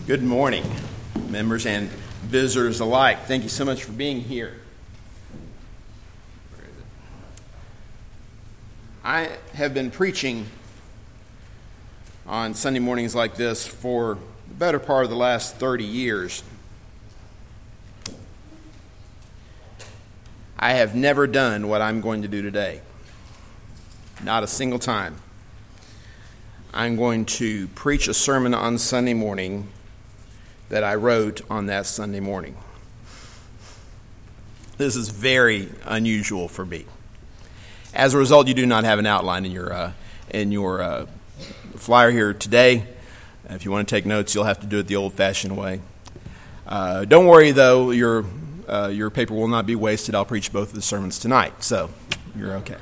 Good morning, members and visitors alike. Thank you so much for being here. I have been preaching on Sunday mornings like this for the better part of the last 30 years. I have never done what I'm going to do today. Not a single time. I'm going to preach a sermon on Sunday morning that I wrote on that Sunday morning. This is very unusual for me. As a result, you do not have an outline in your flyer here today. If you want to take notes, you'll have to do it the old-fashioned way. Don't worry, though, your paper will not be wasted. I'll preach both of the sermons tonight, so you're okay.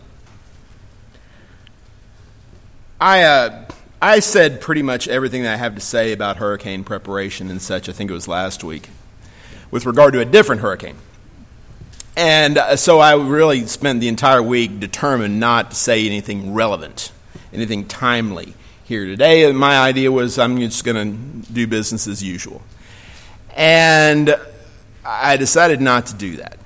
I said pretty much everything that I have to say about hurricane preparation and such, I think it was last week, with regard to a different hurricane. And so I really spent the entire week determined not to say anything relevant, anything timely here today. And my idea was I'm just going to do business as usual. And I decided not to do that.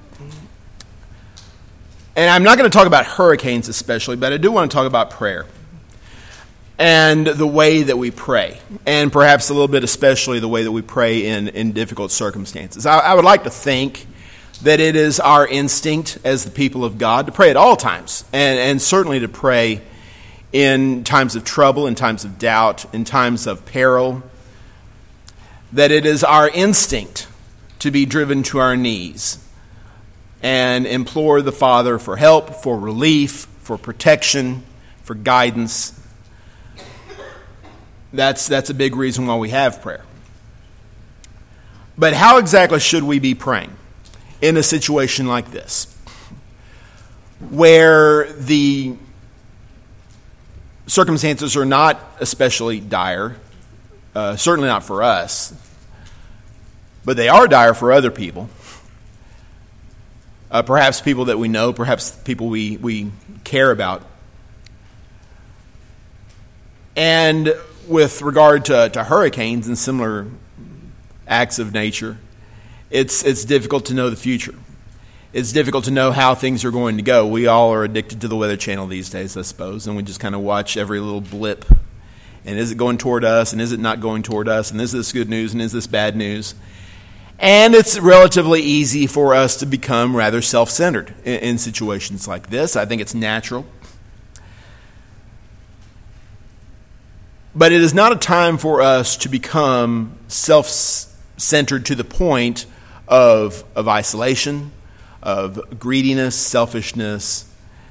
And I'm not going to talk about hurricanes especially, but I do want to talk about prayer and the way that we pray, and perhaps a little bit especially the way that we pray in difficult circumstances. I would like to think that it is our instinct as the people of God to pray at all times, and certainly to pray in times of trouble, in times of doubt, in times of peril, that it is our instinct to be driven to our knees and implore the Father for help, for relief, for protection, for guidance. That's a big reason why we have prayer. But how exactly should we be praying in a situation like this, where the circumstances are not especially dire, certainly not for us, but they are dire for other people, perhaps people that we know, perhaps people we care about. And with regard to hurricanes and similar acts of nature, it's difficult to know the future. It's difficult to know how things are going to go. We all are addicted to the Weather Channel these days, I suppose, and we just kind of watch every little blip. And is it going toward us, and is it not going toward us, and is this good news, and is this bad news? And it's relatively easy for us to become rather self-centered in situations like this. I think it's natural. But it is not a time for us to become self-centered to the point of isolation, of greediness, selfishness.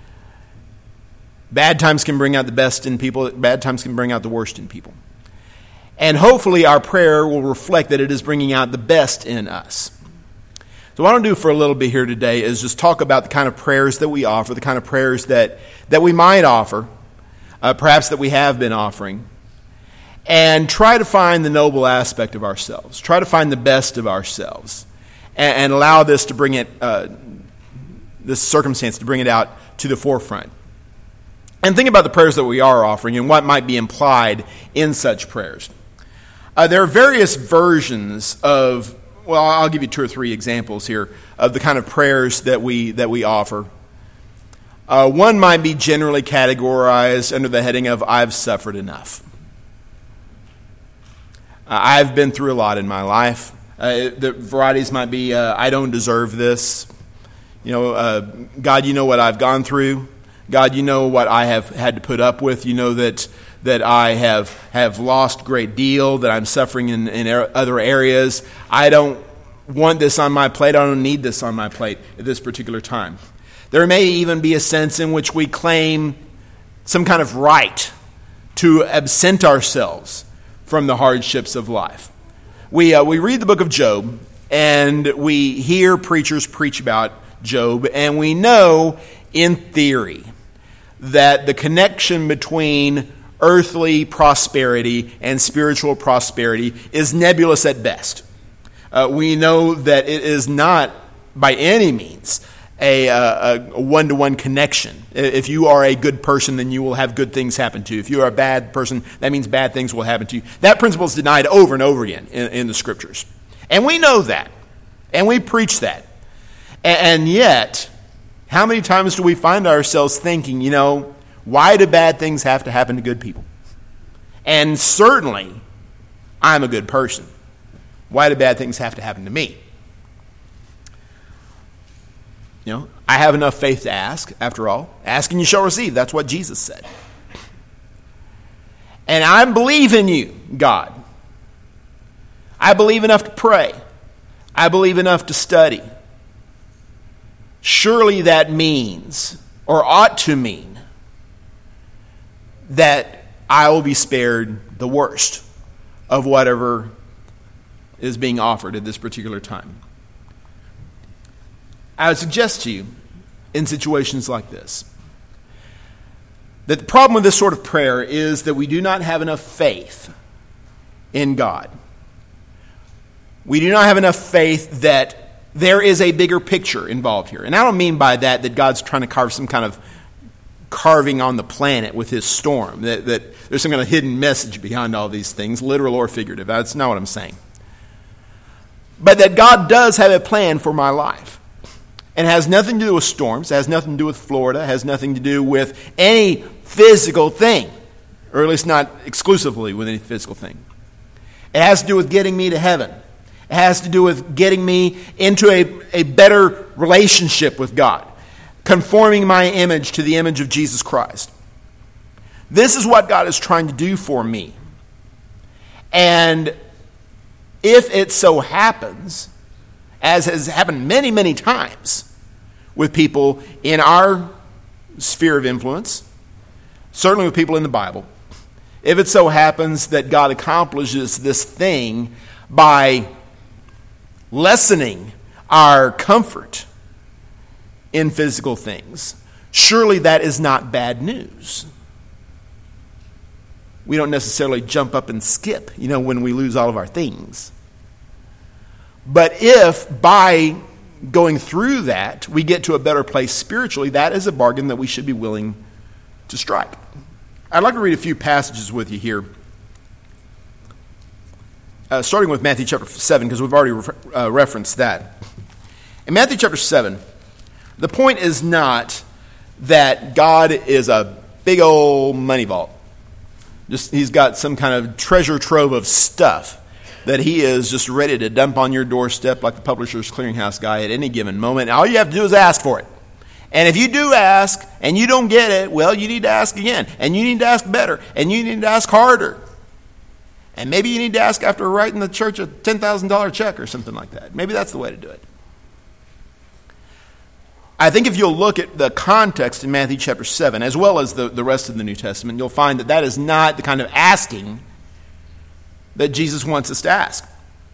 Bad times can bring out the best in people. Bad times can bring out the worst in people. And hopefully our prayer will reflect that it is bringing out the best in us. So what I want to do for a little bit here today is just talk about the kind of prayers that we offer, the kind of prayers that we might offer, perhaps that we have been offering, and try to find the noble aspect of ourselves. Try to find the best of ourselves, and allow this to bring it, this circumstance to bring it out to the forefront. And think about the prayers that we are offering and what might be implied in such prayers. There are various versions of, well, I'll give you 2 or 3 examples here of the kind of prayers that we offer. One might be generally categorized under the heading of "I've suffered enough." I've been through a lot in my life. The varieties might be, "I don't deserve this." God, you know what I've gone through. God, you know what I have had to put up with. You know that I have lost a great deal, that I'm suffering in other areas. I don't want this on my plate. I don't need this on my plate at this particular time. There may even be a sense in which we claim some kind of right to absent ourselves from the hardships of life. We read the book of Job, and we hear preachers preach about Job, and we know in theory that the connection between earthly prosperity and spiritual prosperity is nebulous at best. We know that it is not by any means a one-to-one connection. If you are a good person, then you will have good things happen to you. If you are a bad person, that means bad things will happen to you. That principle is denied over and over again in the Scriptures. And we know that. And we preach that. And yet, how many times do we find ourselves thinking, why do bad things have to happen to good people? And certainly, I'm a good person. Why do bad things have to happen to me? I have enough faith to ask, after all. Ask and you shall receive. That's what Jesus said. And I believe in you, God. I believe enough to pray. I believe enough to study. Surely that means, or ought to mean, that I will be spared the worst of whatever is being offered at this particular time. I would suggest to you, in situations like this, that the problem with this sort of prayer is that we do not have enough faith in God. We do not have enough faith that there is a bigger picture involved here. And I don't mean by that God's trying to carve some kind of carving on the planet with his storm, that there's some kind of hidden message behind all these things, literal or figurative. That's not what I'm saying. But that God does have a plan for my life. And it has nothing to do with storms, it has nothing to do with Florida, it has nothing to do with any physical thing, or at least not exclusively with any physical thing. It has to do with getting me to heaven. It has to do with getting me into a better relationship with God, conforming my image to the image of Jesus Christ. This is what God is trying to do for me. And if it so happens, as has happened many, many times with people in our sphere of influence, certainly with people in the Bible, if it so happens that God accomplishes this thing by lessening our comfort in physical things, surely that is not bad news. We don't necessarily jump up and skip, when we lose all of our things. But if by going through that we get to a better place spiritually, that is a bargain that we should be willing to strike. I'd like to read a few passages with you here, starting with Matthew chapter 7, because we've already referenced that. In Matthew chapter 7, the point is not that God is a big old money vault. He's got some kind of treasure trove of stuff that he is just ready to dump on your doorstep like the Publishers Clearinghouse guy at any given moment. All you have to do is ask for it. And if you do ask and you don't get it, well, you need to ask again. And you need to ask better. And you need to ask harder. And maybe you need to ask after writing the church a $10,000 check or something like that. Maybe that's the way to do it. I think if you'll look at the context in Matthew chapter 7, as well as the rest of the New Testament, you'll find that that is not the kind of asking that Jesus wants us to ask.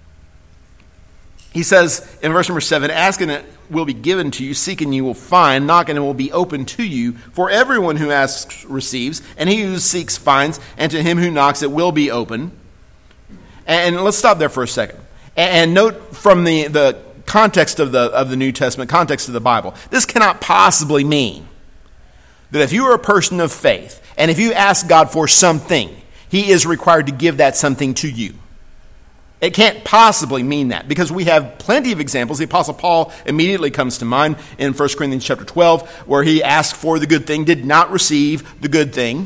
He says in verse number 7, ask and it will be given to you, seek and you will find, knock and it will be open to you. For everyone who asks receives, and he who seeks finds, and to him who knocks it will be open. And let's stop there for a second. And note from the context of the New Testament, context of the Bible, this cannot possibly mean that if you are a person of faith, and if you ask God for something, he is required to give that something to you. It can't possibly mean that, because we have plenty of examples. The Apostle Paul immediately comes to mind in 1 Corinthians chapter 12, where he asked for the good thing, did not receive the good thing.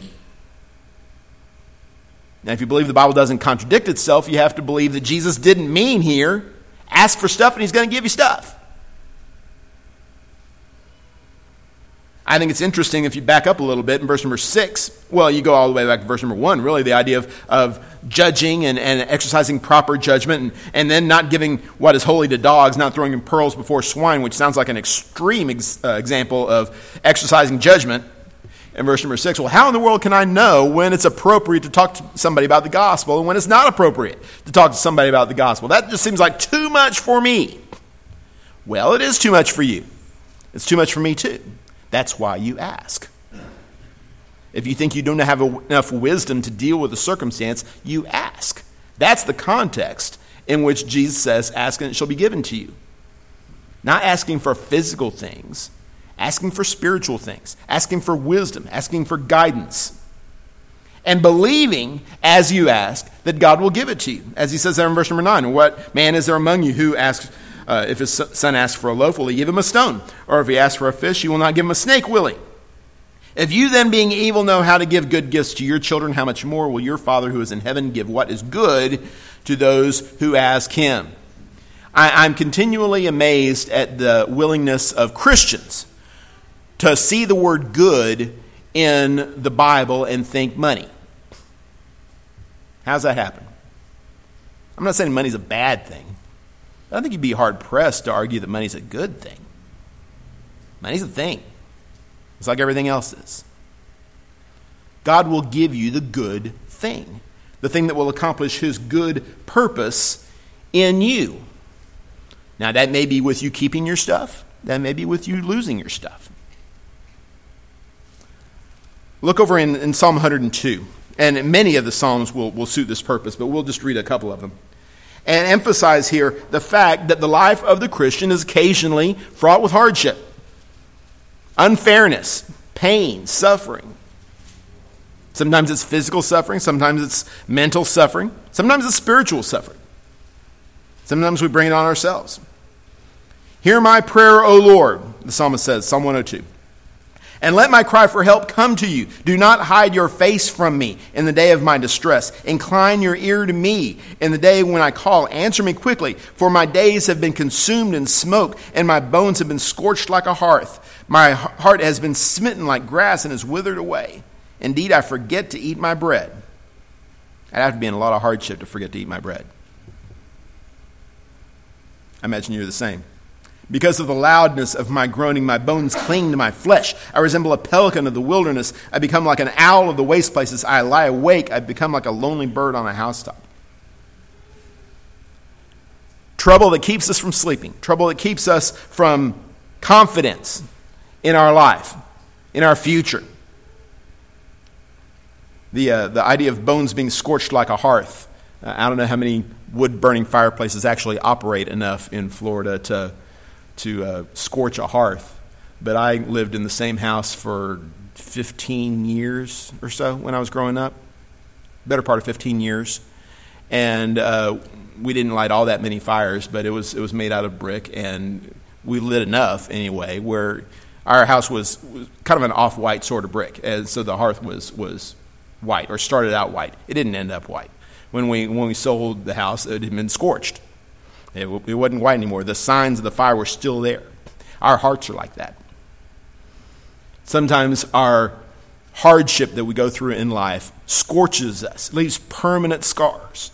Now, if you believe the Bible doesn't contradict itself, you have to believe that Jesus didn't mean here, ask for stuff and he's going to give you stuff. I think it's interesting if you back up a little bit in verse number 6. Well, you go all the way back to verse number 1, really, the idea of judging and exercising proper judgment and then not giving what is holy to dogs, not throwing in pearls before swine, which sounds like an extreme example of exercising judgment. In verse number 6, well, how in the world can I know when it's appropriate to talk to somebody about the gospel and when it's not appropriate to talk to somebody about the gospel? That just seems like too much for me. Well, it is too much for you. It's too much for me too. That's why you ask. If you think you don't have enough wisdom to deal with the circumstance, you ask. That's the context in which Jesus says, ask and it shall be given to you. Not asking for physical things, asking for spiritual things, asking for wisdom, asking for guidance. And believing, as you ask, that God will give it to you. As he says there in verse number 9, what man is there among you who asks, if his son asks for a loaf, will he give him a stone? Or if he asks for a fish, he will not give him a snake, will he? If you then, being evil, know how to give good gifts to your children, how much more will your Father who is in heaven give what is good to those who ask him? I'm continually amazed at the willingness of Christians to see the word good in the Bible and think money. How's that happen? I'm not saying money's a bad thing. I think you'd be hard-pressed to argue that money's a good thing. Money's a thing. It's like everything else is. God will give you the good thing, the thing that will accomplish his good purpose in you. Now, that may be with you keeping your stuff. That may be with you losing your stuff. Look over in Psalm 102. And many of the Psalms will suit this purpose, but we'll just read a couple of them. And emphasize here the fact that the life of the Christian is occasionally fraught with hardship, unfairness, pain, suffering. Sometimes it's physical suffering, sometimes it's mental suffering, sometimes it's spiritual suffering. Sometimes we bring it on ourselves. Hear my prayer, O Lord, the psalmist says, Psalm 102. And let my cry for help come to you. Do not hide your face from me in the day of my distress. Incline your ear to me in the day when I call. Answer me quickly, for my days have been consumed in smoke, and my bones have been scorched like a hearth. My heart has been smitten like grass and is withered away. Indeed, I forget to eat my bread. I'd have to be in a lot of hardship to forget to eat my bread. I imagine you're the same. Because of the loudness of my groaning, my bones cling to my flesh. I resemble a pelican of the wilderness. I become like an owl of the waste places. I lie awake. I become like a lonely bird on a housetop. Trouble that keeps us from sleeping. Trouble that keeps us from confidence in our life, in our future. The idea of bones being scorched like a hearth. I don't know how many wood-burning fireplaces actually operate enough in Florida to scorch a hearth. But I lived in the same house for 15 years or so when I was growing up. Better part of 15 years. And we didn't light all that many fires, but it was made out of brick, and we lit enough anyway where our house was kind of an off-white sort of brick. And so the hearth was white, or started out white. It didn't end up white. When we sold the house, it had been scorched. It wasn't white anymore. The signs of the fire were still there. Our hearts are like that. Sometimes our hardship that we go through in life scorches us, leaves permanent scars.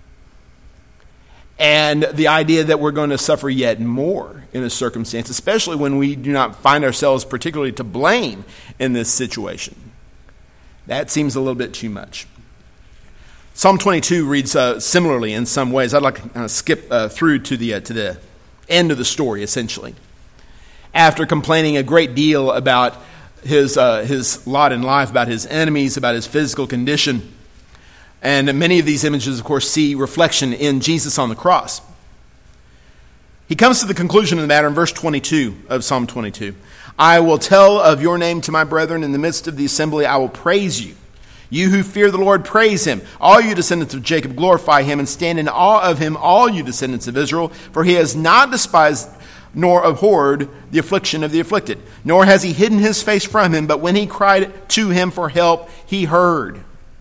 And the idea that we're going to suffer yet more in a circumstance, especially when we do not find ourselves particularly to blame in this situation, that seems a little bit too much. Psalm 22 reads similarly in some ways. I'd like to skip through to the end of the story, essentially. After complaining a great deal about his lot in life, about his enemies, about his physical condition, and many of these images, of course, see reflection in Jesus on the cross. He comes to the conclusion of the matter in verse 22 of Psalm 22. I will tell of your name to my brethren. In the midst of the assembly, I will praise you. You who fear the Lord, praise him. All you descendants of Jacob, glorify him, and stand in awe of him, all you descendants of Israel. For he has not despised nor abhorred the affliction of the afflicted, nor has he hidden his face from him. But when he cried to him for help, he heard.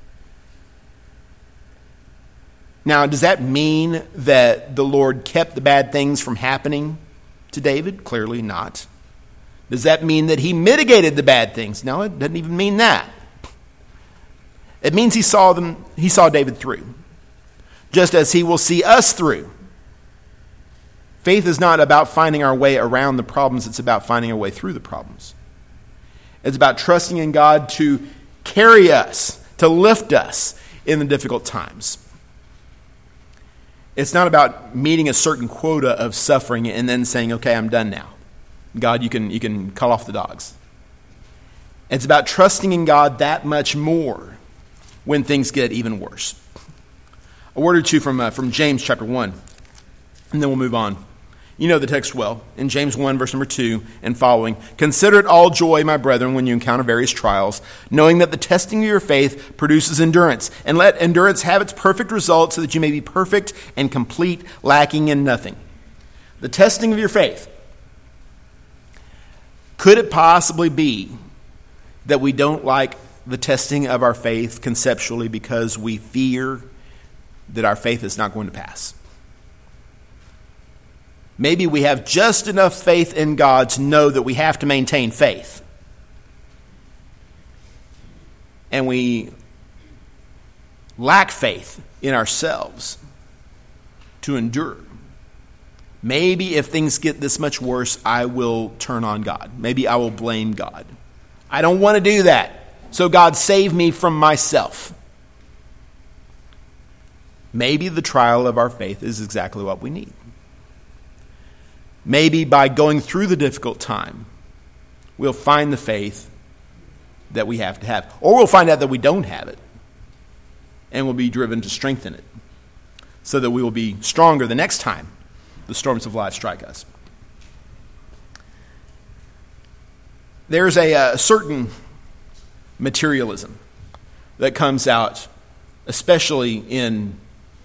Now, does that mean that the Lord kept the bad things from happening to David? Clearly not. Does that mean that he mitigated the bad things? No, it doesn't even mean that. It means he saw David through, just as he will see us through. Faith is not about finding our way around the problems, it's about finding our way through the problems. It's about trusting in God to carry us, to lift us in the difficult times. It's not about meeting a certain quota of suffering and then saying, okay, I'm done now. God, you can call off the dogs. It's about trusting in God that much more when things get even worse. A word or two from James chapter 1, and then we'll move on. You know the text well. In James 1, verse number 2 and following, "Consider it all joy, my brethren, when you encounter various trials, knowing that the testing of your faith produces endurance. And let endurance have its perfect result, so that you may be perfect and complete, lacking in nothing." The testing of your faith. Could it possibly be that we don't like the testing of our faith conceptually because we fear that our faith is not going to pass? Maybe we have just enough faith in God to know that we have to maintain faith. And we lack faith in ourselves to endure. Maybe if things get this much worse, I will turn on God. Maybe I will blame God. I don't want to do that. So God, save me from myself. Maybe the trial of our faith is exactly what we need. Maybe by going through the difficult time, we'll find the faith that we have to have. Or we'll find out that we don't have it, and we'll be driven to strengthen it, so that we will be stronger the next time the storms of life strike us. There's a certain materialism that comes out, especially in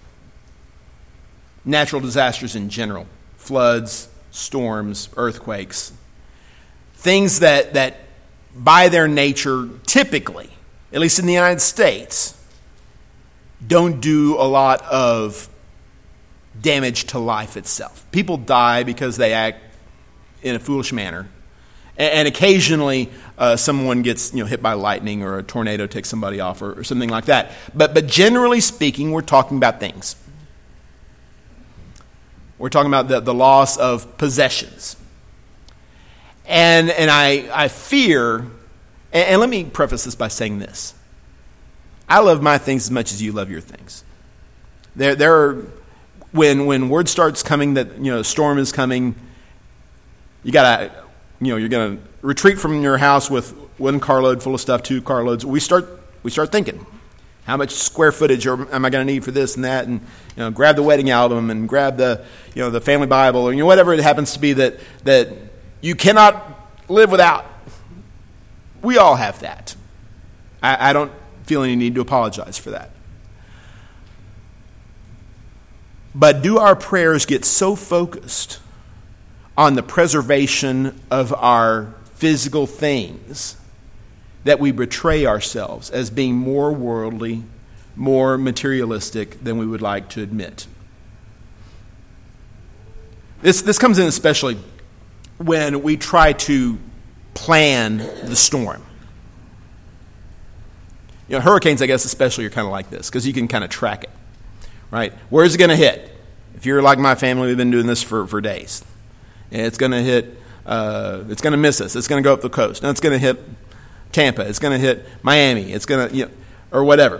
natural disasters in general, floods, storms, earthquakes, things that by their nature, typically, at least in the United States, don't do a lot of damage to life itself. People die because they act in a foolish manner. And occasionally someone gets hit by lightning, or a tornado takes somebody off, or something like that. But generally speaking, we're talking about things. We're talking about the loss of possessions. And I fear, and let me preface this by saying this. I love my things as much as you love your things. There are, when word starts coming that a storm is coming, you're gonna retreat from your house with one carload full of stuff, 2 carloads. We start thinking, how much square footage am I going to need for this and that, and grab the wedding album and grab the the family Bible, or whatever it happens to be that you cannot live without. We all have that. I don't feel any need to apologize for that. But do our prayers get so focused on the preservation of our physical things that we betray ourselves as being more worldly, more materialistic than we would like to admit? This comes in especially when we try to plan the storm. Hurricanes, I guess especially, are kind of like this, because you can kind of track it, right? Where's it going to hit? If you're like my family, we've been doing this for days. And it's going to hit, it's going to miss us. It's going to go up the coast. And it's going to hit Tampa. It's going to hit Miami. It's going to, or whatever.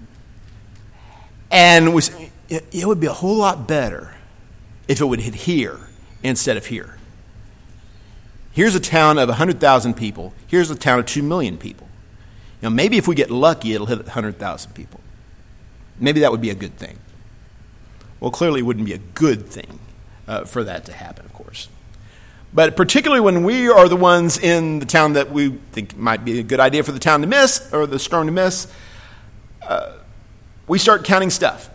And we say, it would be a whole lot better if it would hit here instead of here. Here's a town of 100,000 people. Here's a town of 2 million people. Maybe if we get lucky, it'll hit 100,000 people. Maybe that would be a good thing. Well, clearly it wouldn't be a good thing for that to happen, of course. But particularly when we are the ones in the town that we think might be a good idea for the town to miss, or the storm to miss, we start counting stuff.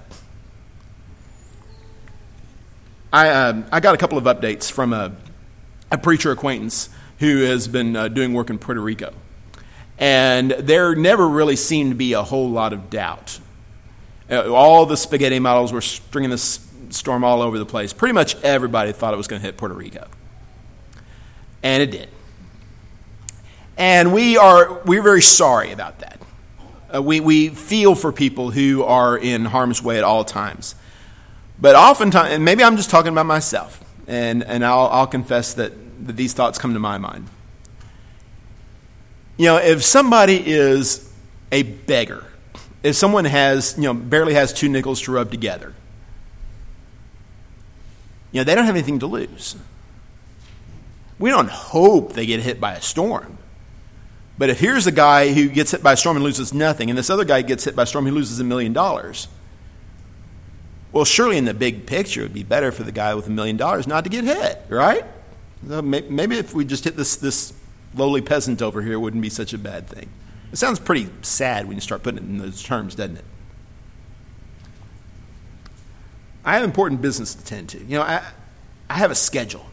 I got a couple of updates from a preacher acquaintance who has been doing work in Puerto Rico. And there never really seemed to be a whole lot of doubt. All the spaghetti models were stringing this storm all over the place. Pretty much everybody thought it was going to hit Puerto Rico. And it did. And we're very sorry about that. We feel for people who are in harm's way at all times. But oftentimes, and maybe I'm just talking about myself, and I'll confess that these thoughts come to my mind. If somebody is a beggar, if someone has, barely has 2 nickels to rub together, they don't have anything to lose. We don't hope they get hit by a storm. But if here's a guy who gets hit by a storm and loses nothing, and this other guy gets hit by a storm who loses $1 million, Well, surely in the big picture, it would be better for the guy with $1 million not to get hit, right? Maybe if we just hit this lowly peasant over here, it wouldn't be such a bad thing. It sounds pretty sad when you start putting it in those terms, doesn't it? I have important business to tend to. I have a schedule.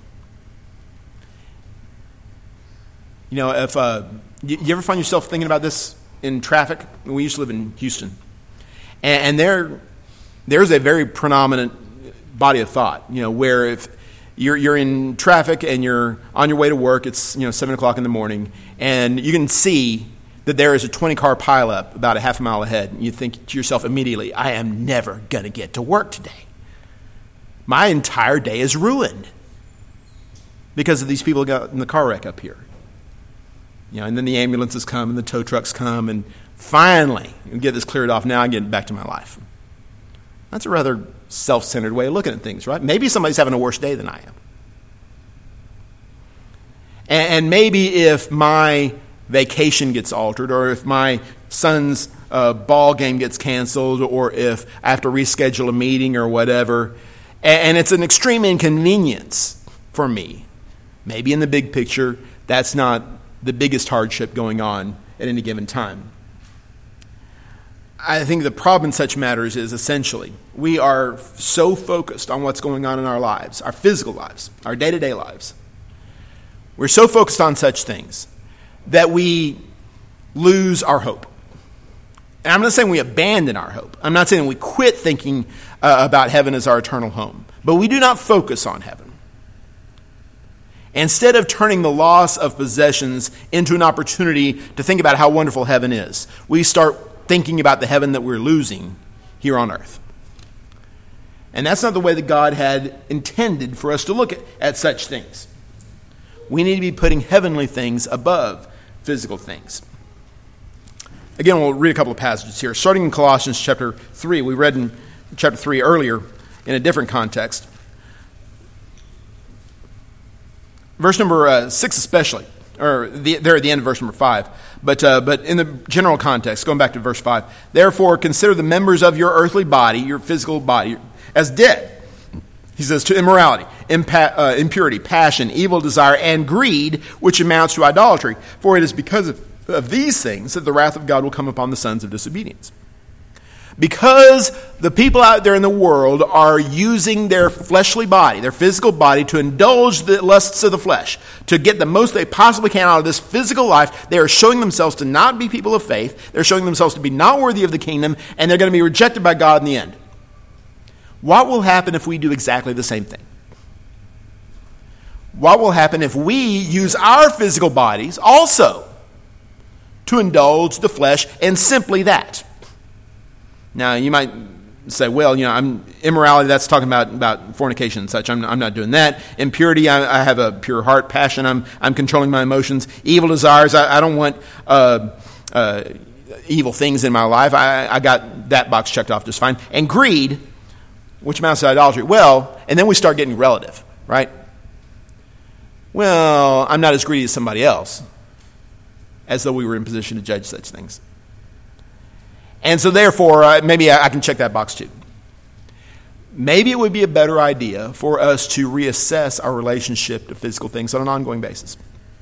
If you ever find yourself thinking about this in traffic? We used to live in Houston, and there's a very predominant body of thought. Where if you're in traffic and you're on your way to work, it's 7 o'clock in the morning, and you can see that there is a 20-car pileup about a half a mile ahead, and you think to yourself immediately, I am never going to get to work today. My entire day is ruined because of these people who got in the car wreck up here. And then the ambulances come and the tow trucks come, and finally, we get this cleared off. Now I get back to my life. That's a rather self-centered way of looking at things, right? Maybe somebody's having a worse day than I am. And maybe if my vacation gets altered, or if my son's ball game gets canceled, or if I have to reschedule a meeting or whatever, and it's an extreme inconvenience for me, maybe in the big picture, that's not the biggest hardship going on at any given time. I think the problem in such matters is essentially we are so focused on what's going on in our lives, our physical lives, our day-to-day lives. We're so focused on such things that we lose our hope. And I'm not saying we abandon our hope. I'm not saying we quit thinking about heaven as our eternal home. But we do not focus on heaven. Instead of turning the loss of possessions into an opportunity to think about how wonderful heaven is, we start thinking about the heaven that we're losing here on earth. And that's not the way that God had intended for us to look at such things. We need to be putting heavenly things above physical things. Again, we'll read a couple of passages here. Starting in Colossians chapter 3. We read in chapter 3 earlier in a different context. Verse number 6 especially, or there at the end of verse number 5. But in the general context, going back to verse 5, therefore consider the members of your earthly body, your physical body, as dead. He says to immorality, impurity, passion, evil desire, and greed, which amounts to idolatry. For it is because of these things that the wrath of God will come upon the sons of disobedience. Because the people out there in the world are using their fleshly body, their physical body, to indulge the lusts of the flesh, to get the most they possibly can out of this physical life, they are showing themselves to not be people of faith. They're showing themselves to be not worthy of the kingdom, and they're going to be rejected by God in the end. What will happen if we do exactly the same thing? What will happen if we use our physical bodies also to indulge the flesh and simply that? Now, you might say, well, immorality, that's talking about fornication and such. I'm not doing that. Impurity, I have a pure heart. Passion, I'm controlling my emotions. Evil desires, I don't want evil things in my life. I got that box checked off just fine. And greed, which amounts to idolatry. Well, and then we start getting relative, right? Well, I'm not as greedy as somebody else, as though we were in position to judge such things. And so therefore, maybe I can check that box too. Maybe it would be a better idea for us to reassess our relationship to physical things on an ongoing basis.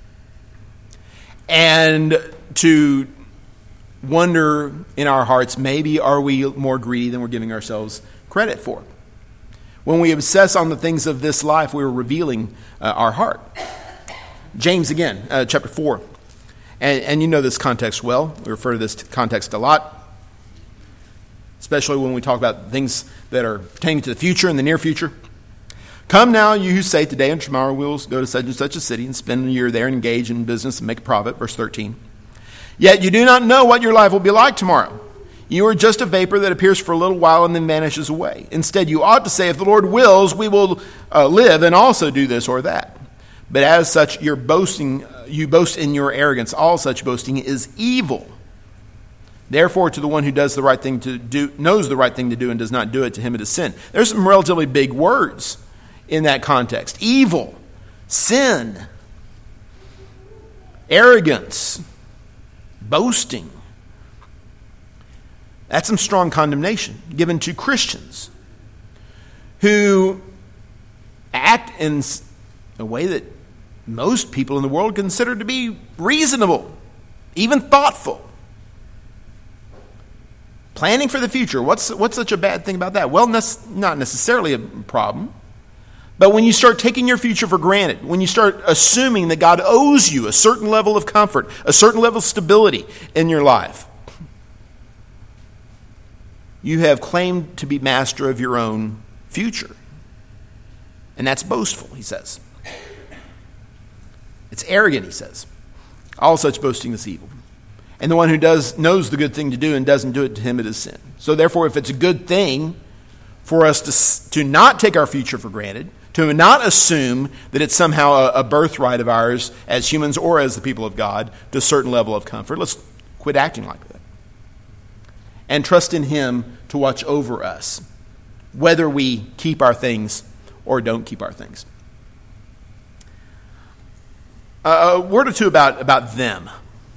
And to wonder in our hearts, maybe are we more greedy than we're giving ourselves credit for? When we obsess on the things of this life, we're revealing our heart. James again, chapter 4. And you know this context well. We refer to this context a lot, especially when we talk about things that are pertaining to the future and the near future. Come now, you who say, today and tomorrow we'll go to such and such a city and spend a year there and engage in business and make a profit. Verse 13. Yet you do not know what your life will be like tomorrow. You are just a vapor that appears for a little while and then vanishes away. Instead, you ought to say, if the Lord wills, we will live and also do this or that. But as such, you boast in your arrogance. All such boasting is evil. Therefore, to the one who does the right thing to do, knows the right thing to do and does not do it, to him it is sin. There's some relatively big words in that context. Evil, sin, arrogance, boasting. That's some strong condemnation given to Christians. who act in a way that most people in the world consider to be reasonable, even thoughtful. Planning for the future, what's such a bad thing about that? Well, that's not necessarily a problem. But when you start taking your future for granted, when you start assuming that God owes you a certain level of comfort, a certain level of stability in your life, you have claimed to be master of your own future. And that's boastful, he says. It's arrogant, he says. All such boasting is evil. And the one who knows the good thing to do and doesn't do it, to him it is sin. So therefore, if it's a good thing for us to not take our future for granted, to not assume that it's somehow a birthright of ours as humans or as the people of God to a certain level of comfort, let's quit acting like that. And trust in him to watch over us, whether we keep our things or don't keep our things. A word or two about them.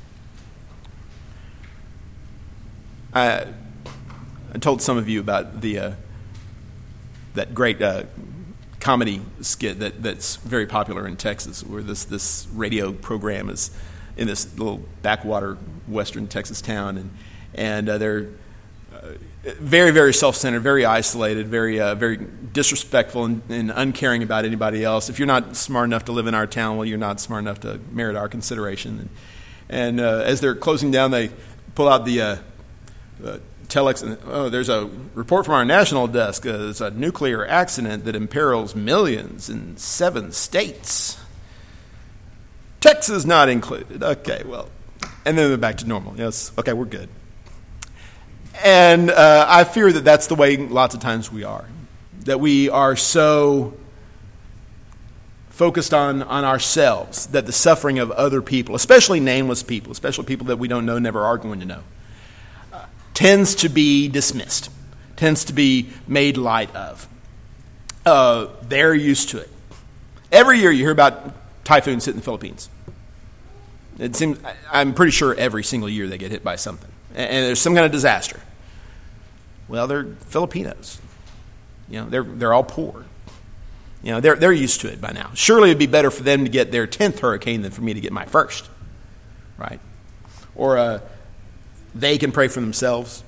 I told some of you about that great comedy skit that's very popular in Texas, where this radio program is in this little backwater western Texas town, and they're very, very self-centered, very isolated, very disrespectful and uncaring about anybody else. If you're not smart enough to live in our town, well, you're not smart enough to merit our consideration. And as they're closing down, they pull out the telex, and there's a report from our national desk. It's a nuclear accident that imperils millions in 7 states. Texas not included. Okay, well, and then they're back to normal. Yes, okay, we're good. And I fear that that's the way lots of times we are. That we are so focused on ourselves that the suffering of other people, especially nameless people, especially people that we don't know, never are going to know, tends to be dismissed, tends to be made light of. They're used to it. Every year you hear about typhoons hitting the Philippines. It seems, I'm pretty sure every single year they get hit by something. And there's some kind of disaster. Well, they're Filipinos. They're all poor. They're used to it by now. Surely it'd be better for them to get their 10th hurricane than for me to get my first, right? Or they can pray for themselves.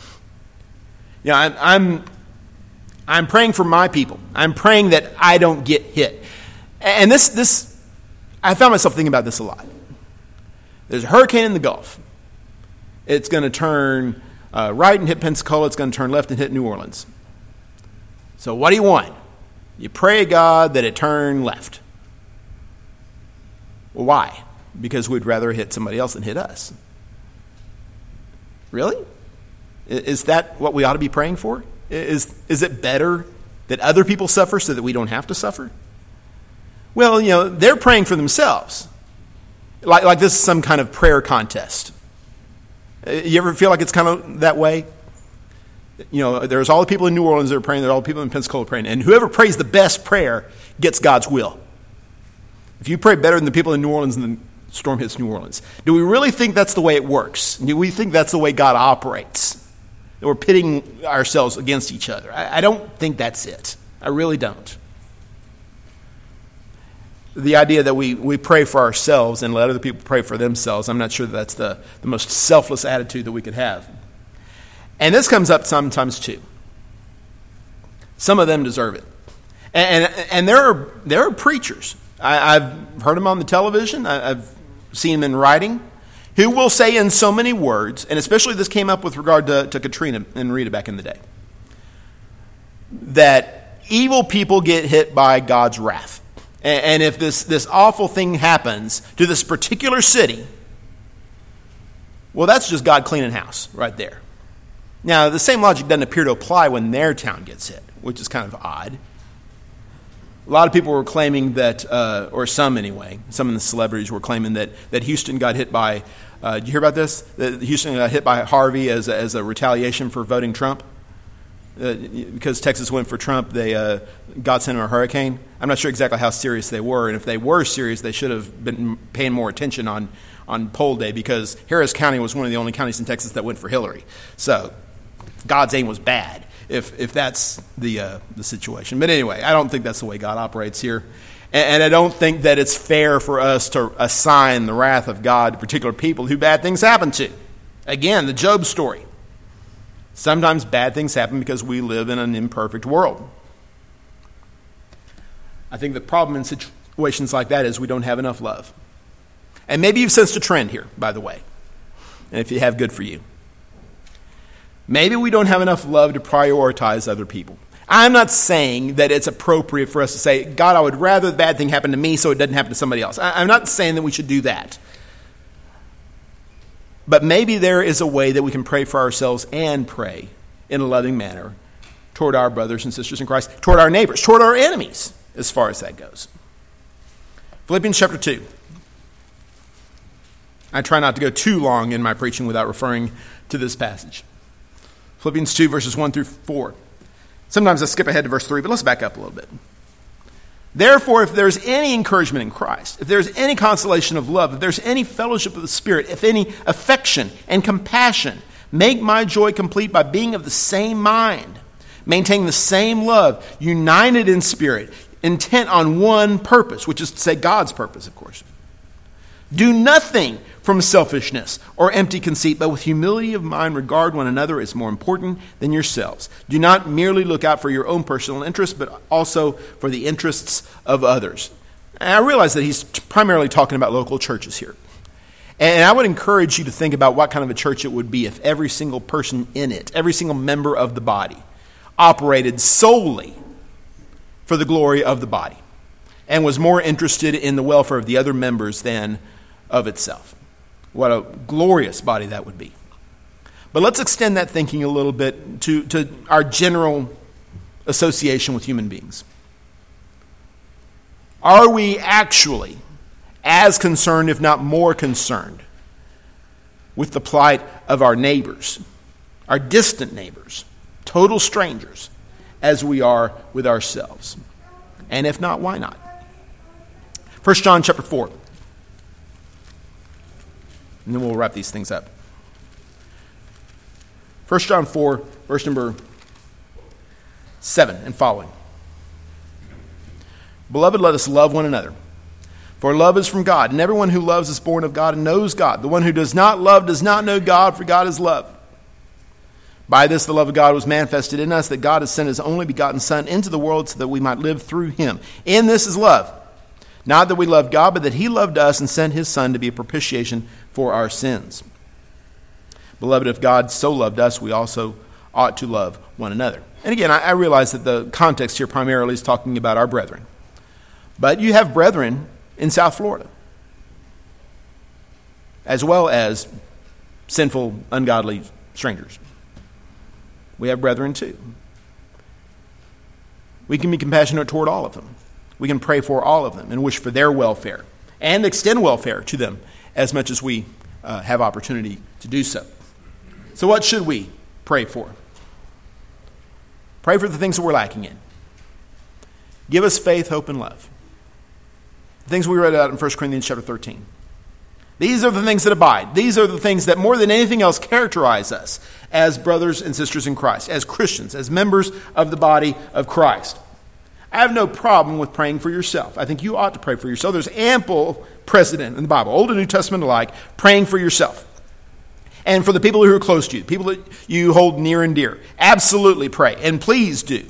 I'm praying for my people. I'm praying that I don't get hit. And this, I found myself thinking about this a lot. There's a hurricane in the Gulf. It's going to turn right and hit Pensacola. It's going to turn left and hit New Orleans. So what do you want? You pray to God that it turn left. Well, why? Because we'd rather hit somebody else than hit us. Really? Is that what we ought to be praying for? Is it better that other people suffer so that we don't have to suffer? Well, they're praying for themselves. Like this is some kind of prayer contest. You ever feel like it's kind of that way? There's all the people in New Orleans that are praying, there are all the people in Pensacola praying, and whoever prays the best prayer gets God's will. If you pray better than the people in New Orleans, then the storm hits New Orleans. Do we really think that's the way it works? Do we think that's the way God operates? That we're pitting ourselves against each other? I don't think that's it. I really don't. The idea that we pray for ourselves and let other people pray for themselves, I'm not sure that's the most selfless attitude that we could have. And this comes up sometimes too. Some of them deserve it. And there are preachers. I've heard them on the television. I've seen them in writing, who will say in so many words, and especially this came up with regard to Katrina and Rita back in the day, that evil people get hit by God's wrath. And if this awful thing happens to this particular city, well, that's just God cleaning house right there. Now, the same logic doesn't appear to apply when their town gets hit, which is kind of odd. A lot of people were claiming that, or some anyway, some of the celebrities were claiming that Houston got hit by, did you hear about this? That Houston got hit by Harvey as a retaliation for voting Trump? Because Texas went for Trump, God sent him a hurricane. I'm not sure exactly how serious they were, and if they were serious, they should have been paying more attention on poll day, because Harris County was one of the only counties in Texas that went for Hillary. So God's aim was bad. if that's the situation. But anyway, I don't think that's the way God operates here. And I don't think that it's fair for us to assign the wrath of God to particular people who bad things happen to. Again, the Job story. Sometimes bad things happen because we live in an imperfect world. I think the problem in situations like that is we don't have enough love. And maybe you've sensed a trend here, by the way. And if you have, good for you. Maybe we don't have enough love to prioritize other people. I'm not saying that it's appropriate for us to say, God, I would rather the bad thing happen to me so it doesn't happen to somebody else. I'm not saying that we should do that. But maybe there is a way that we can pray for ourselves and pray in a loving manner toward our brothers and sisters in Christ, toward our neighbors, toward our enemies, as far as that goes. Philippians chapter 2. I try not to go too long in my preaching without referring to this passage. Philippians 2, verses 1 through 4. Sometimes I skip ahead to verse 3, but let's back up a little bit. Therefore, if there's any encouragement in Christ, if there's any consolation of love, if there's any fellowship of the Spirit, if any affection and compassion, make my joy complete by being of the same mind, maintaining the same love, united in spirit, intent on one purpose, which is to say God's purpose, of course. Do nothing from selfishness or empty conceit, but with humility of mind regard one another as more important than yourselves. Do not merely look out for your own personal interests, but also for the interests of others. And I realize that he's primarily talking about local churches here. And I would encourage you to think about what kind of a church it would be if every single person in it, every single member of the body, operated solely for the glory of the body and was more interested in the welfare of the other members than of itself. What a glorious body that would be. But let's extend that thinking a little bit to our general association with human beings. Are we actually as concerned, if not more concerned, with the plight of our neighbors, our distant neighbors, total strangers, as we are with ourselves? And if not, why not? 1 John chapter 4. And then we'll wrap these things up. 1 John 4, verse number 7 and following. Beloved, let us love one another. For love is from God, and everyone who loves is born of God and knows God. The one who does not love does not know God, for God is love. By this the love of God was manifested in us, that God has sent his only begotten Son into the world so that we might live through him. In this is love. Not that we loved God, but that he loved us and sent his Son to be a propitiation for our sins. Beloved, if God so loved us, we also ought to love one another. And again, I realize that the context here primarily is talking about our brethren. But you have brethren in South Florida, as well as sinful, ungodly strangers. We have brethren too. We can be compassionate toward all of them. We can pray for all of them and wish for their welfare and extend welfare to them as much as we have opportunity to do so. So what should we pray for? Pray for the things that we're lacking in. Give us faith, hope, and love. The things we read out in 1 Corinthians chapter 13. These are the things that abide. These are the things that more than anything else characterize us as brothers and sisters in Christ, as Christians, as members of the body of Christ. I have no problem with praying for yourself. I think you ought to pray for yourself. There's ample precedent in the Bible, Old and New Testament alike, praying for yourself. And for the people who are close to you, the people that you hold near and dear. Absolutely pray, and please do.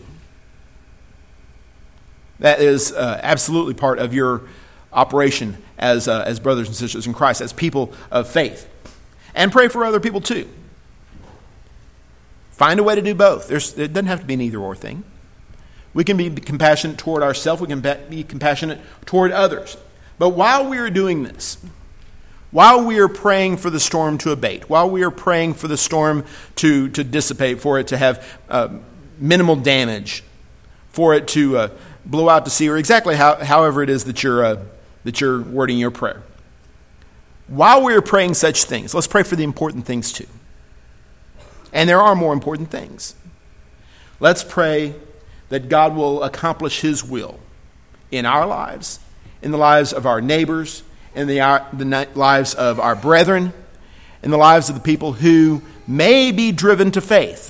That is absolutely part of your operation as brothers and sisters in Christ, as people of faith. And pray for other people too. Find a way to do both. It doesn't have to be an either-or thing. We can be compassionate toward ourselves. We can be compassionate toward others. But while we are doing this, while we are praying for the storm to abate, while we are praying for the storm to dissipate, for it to have minimal damage, for it to blow out to sea, or exactly however it is that you're wording your prayer. While we are praying such things, let's pray for the important things too. And there are more important things. Let's pray that God will accomplish his will in our lives, in the lives of our neighbors, in the lives of our brethren, in the lives of the people who may be driven to faith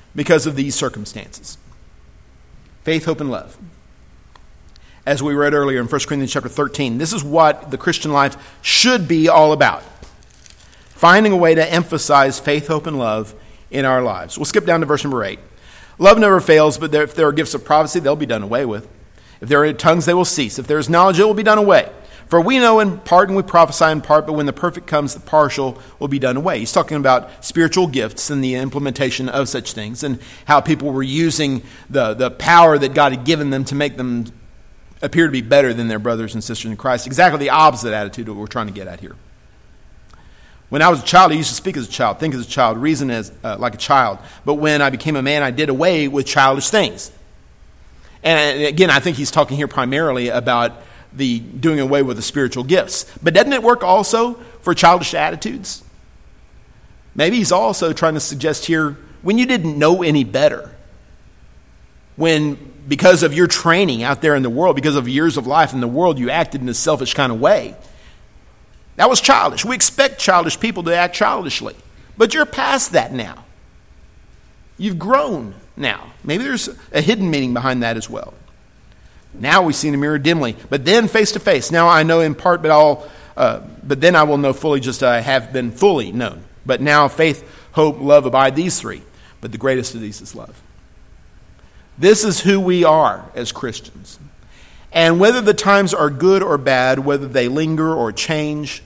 because of these circumstances. Faith, hope, and love. As we read earlier in 1 Corinthians chapter 13, this is what the Christian life should be all about. Finding a way to emphasize faith, hope, and love in our lives. We'll skip down to verse number 8. Love never fails, but if there are gifts of prophecy, they'll be done away with. If there are tongues, they will cease. If there is knowledge, it will be done away. For we know in part and we prophesy in part, but when the perfect comes, the partial will be done away. He's talking about spiritual gifts and the implementation of such things and how people were using the power that God had given them to make them appear to be better than their brothers and sisters in Christ. Exactly the opposite attitude that we're trying to get at here. When I was a child, I used to speak as a child, think as a child, reason as like a child. But when I became a man, I did away with childish things. And again, I think he's talking here primarily about the doing away with the spiritual gifts. But doesn't it work also for childish attitudes? Maybe he's also trying to suggest here, when you didn't know any better, when because of your training out there in the world, because of years of life in the world, you acted in a selfish kind of way. That was childish. We expect childish people to act childishly. But you're past that now. You've grown now. Maybe there's a hidden meaning behind that as well. Now we see in a mirror dimly, but then face to face. Now I know in part, but then I will know fully just as I have been fully known. But now faith, hope, love abide, these three. But the greatest of these is love. This is who we are as Christians. And whether the times are good or bad, whether they linger or change,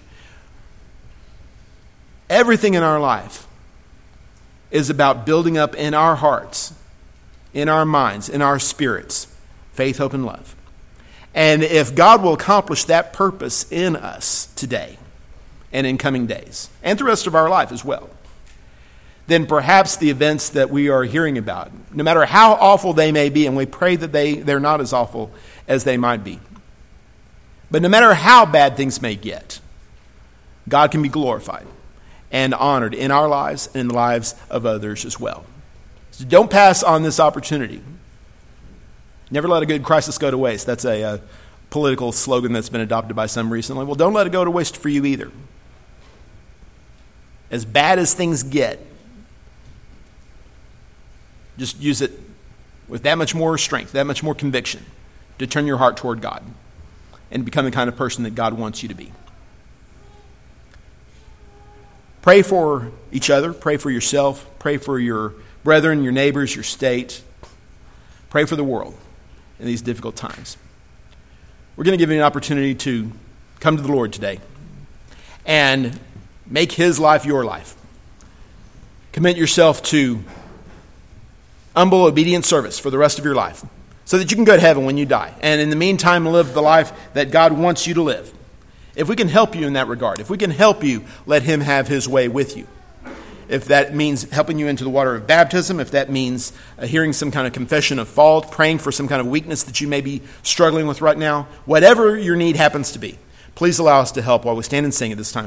everything in our life is about building up in our hearts, in our minds, in our spirits, faith, hope, and love. And if God will accomplish that purpose in us today and in coming days, and the rest of our life as well, then perhaps the events that we are hearing about, no matter how awful they may be, and we pray that they're not as awful as they might be, but no matter how bad things may get, God can be glorified and honored in our lives and in the lives of others as well. So don't pass on this opportunity. Never let a good crisis go to waste. That's a political slogan that's been adopted by some recently. Well, don't let it go to waste for you either. As bad as things get, just use it with that much more strength, that much more conviction to turn your heart toward God and become the kind of person that God wants you to be. Pray for each other. Pray for yourself. Pray for your brethren, your neighbors, your state. Pray for the world in these difficult times. We're going to give you an opportunity to come to the Lord today and make His life your life. Commit yourself to humble, obedient service for the rest of your life so that you can go to heaven when you die. And in the meantime, live the life that God wants you to live. If we can help you in that regard, if we can help you, let Him have His way with you. If that means helping you into the water of baptism, if that means hearing some kind of confession of fault, praying for some kind of weakness that you may be struggling with right now, whatever your need happens to be, please allow us to help while we stand and sing at this time.